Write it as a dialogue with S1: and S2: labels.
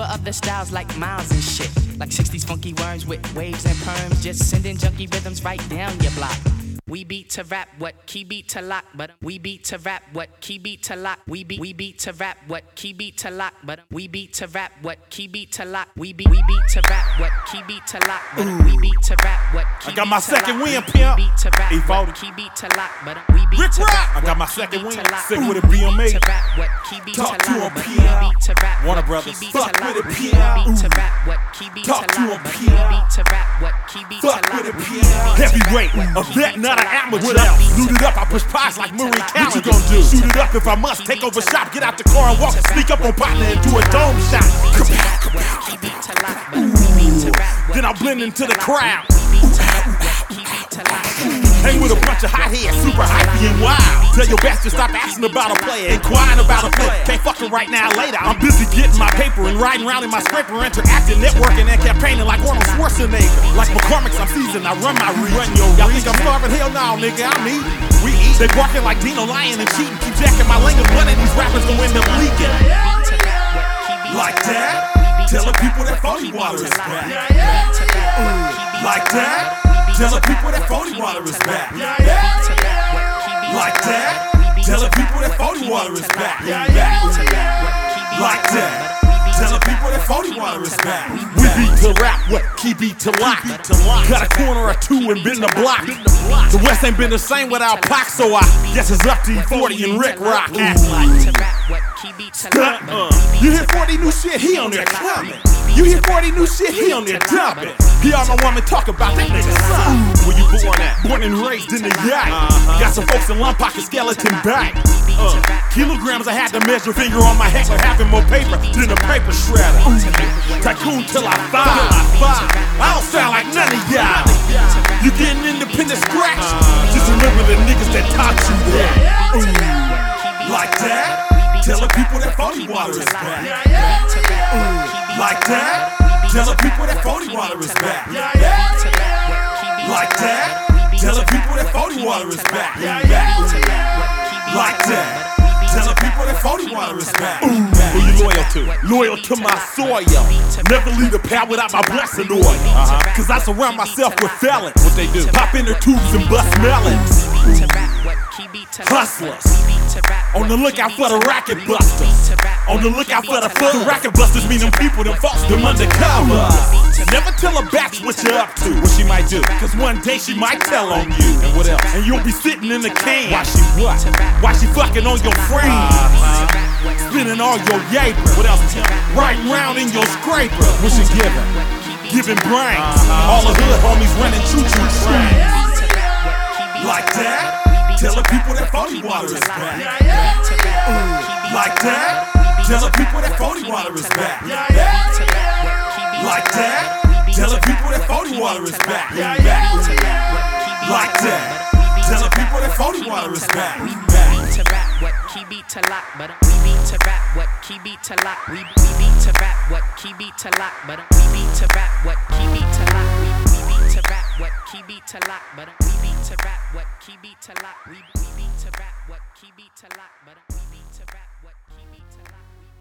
S1: Uber other styles like Miles and shit. Like 60s funky worms with waves and perms. Just sending junky rhythms right down your block. We beat to rap, what key beat to lock, but we beat to rap, what key beat to lock. We beat to rap, what key beat to lock, but we beat to rap, what key beat to lock. We beat to rap, what key beat to lock, but we beat to rap, what key beat to lock.
S2: I got my second win, pimp.
S1: We beat to rap, what key beat to lock, but we beat to rap.
S2: I got my second win. Sick with a BMA. Talk to him, pimp. Warner Brothers. Fuck with it, pimp. Talk to him, pimp. Fuck with it, pimp. Heavyweight, a vet, not an amateur. Loot it up, I push pies like Murray County. What you gon' do? Shoot it up if I must. Take over shop, get out the car and walk. Sneak up on partner and do a dome shot. Then I blend into the crowd. Hang with a bunch of hot heads, super hypey and wild. Tell your bastard stop asking about a player, inquiring about a player. Can't fuck it right now, later. I'm busy getting my paper and riding around in my scraper, interacting, networking, and campaigning like Arnold Schwarzenegger. Like McCormick's, I'm seasoned, I run my region. Y'all think I'm starving? Hell no, nigga, I'm eating. We eat. They barking like Dino lying and cheating. Keep jacking my language, one of these rappers gon' end up leaking. Like that, tell the people that phony water is back. Like that. Tell the people that phony water is back. Like that. Tell the people that phony water is back. Like that. Tell the people that phony water is back. We beat to rap, what key beat to lock. Got a corner or two and been the block. The West ain't been the same without Pac, so I guess it's up to E40 and Rick Rock. You hear 40 new shit, he on there coming. You hear 40 new shit, he on there dumping. He all my woman talk about that nigga son. Where you born at? Born and raised in the yacht. Got some folks in Lump Pocket skeleton back. Kilograms I had to measure, finger on my heckler, having more paper than a paper shredder. Tycoon till I five. I don't sound like none of y'all. You getting independent scratch? Just remember the niggas that taught you that. Like that. Tell the people that phony water is back. Like that. Tell the people that phony water is back. Like that. Tell the people that phony water is back. Like that. Tell the people that phony water is back. Who you loyal to? Loyal to my soil. Never leave the pad without my blessing oil. Cause I surround myself with felons. What they do? Pop in their tubes and bust melons. Hustlers. On the lookout for the racket busters. On the lookout for the fun. The racket busters mean them people, them folks, them undercover. Never tell a batch what you're up to. What she might do. Cause one day she might tell on you. And what else? And you'll be sitting in the can. Why she what? Why she fucking on your friends? Spinning all your yaper. What else? Riding round in your scraper. What she giving? Giving brains. All the hood homies running choo-choo trains. Like that. Tell the people that phony water is back. Like that. Tell the people that phony water is back. Like that. Tell the people that phony water is back. Like that. Tell the people that phony water is back.
S1: We beat to rap, what key beat to lock, but we beat to rap, what key beat to lock. We beat to rap, what key beat to lock, but we beat to rap, what key beat to lock. We beat to rap, what key beat to lock, but we beat to rap, what key beat to lock. We beat to rap, what key beat to lock, but we beat to rap, what key